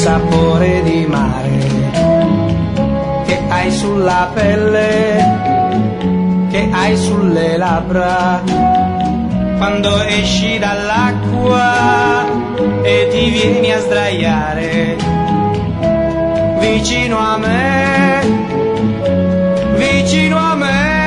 sapore di mare che hai sulla pelle, che hai sulle labbra, quando esci dall'acqua e ti vieni a sdraiare vicino a me, vicino a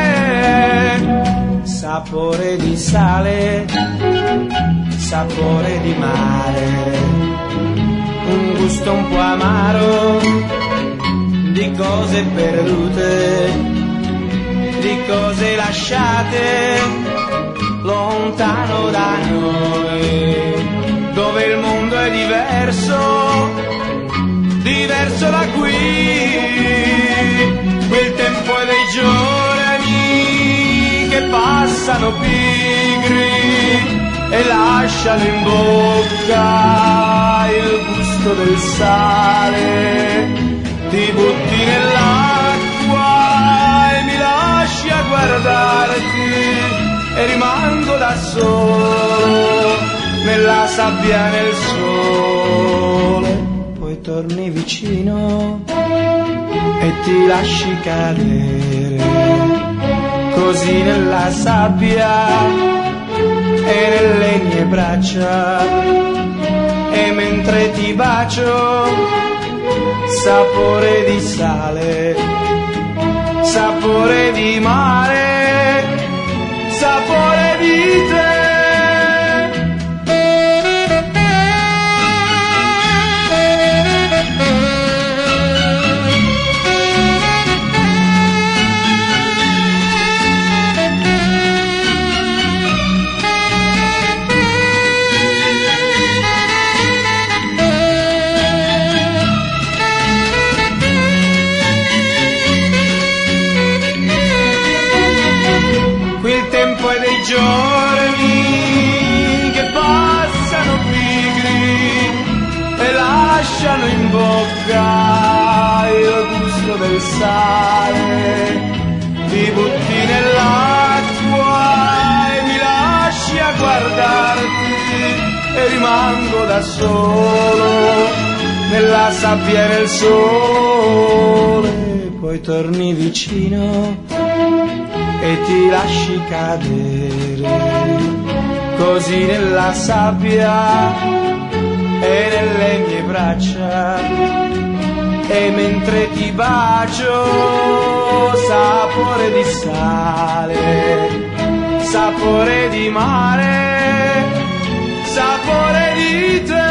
me. Sapore di sale, sapore di mare, un gusto un po' amaro di cose perdute, di cose lasciate lontano da noi, dove il mondo è diverso, diverso da qui. Quel tempo è dei giorni che passano pigri e lasciano in bocca il gusto del sale. Ti butti nell'acqua e mi lasci a guardarti e rimango da solo nella sabbia, nel sole. Poi torni vicino e ti lasci cadere così nella sabbia e nelle mie braccia, e mentre ti bacio, sapore di sale, sapore di mare, sapore di te. Giorni che passano pigri e lasciano in bocca il gusto del sale. Ti butti nell'acqua e mi lasci a guardarti e rimango da solo nella sabbia e nel sole. Poi torni vicino e ti lasci cadere così nella sabbia e nelle mie braccia, e mentre ti bacio, sapore di sale, sapore di mare, sapore di te.